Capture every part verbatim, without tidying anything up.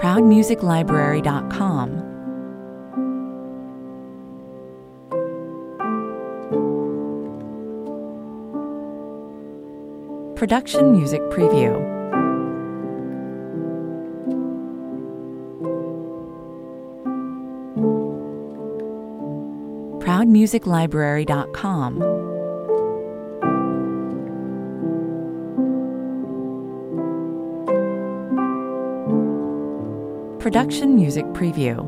proud music library dot com. Production Music Preview. proud music library dot com. Production Music Preview.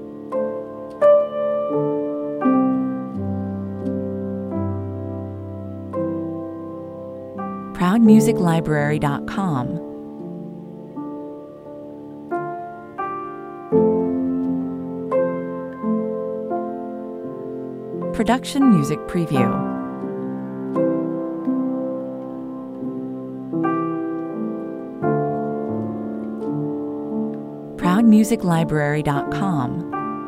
proud music library dot com. Production Music Preview. proud music library dot com.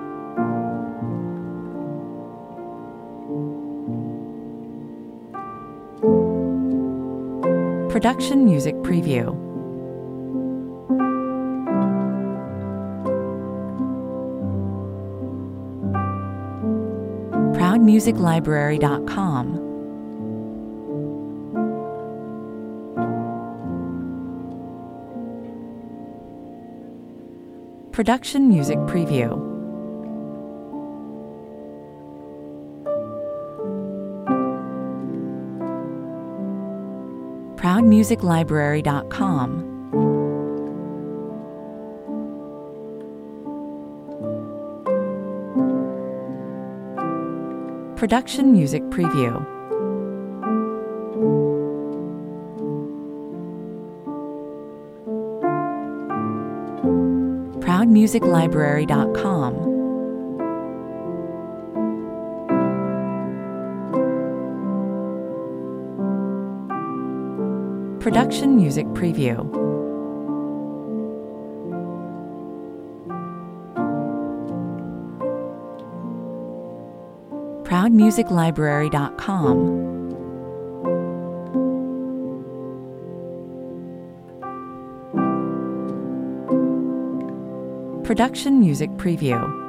Production Music Preview. proud music library dot com. Production Music Preview. proud music library dot com. Production Music Preview. proud music library dot com. Production Music Preview. proud music library dot com. Production Music Preview.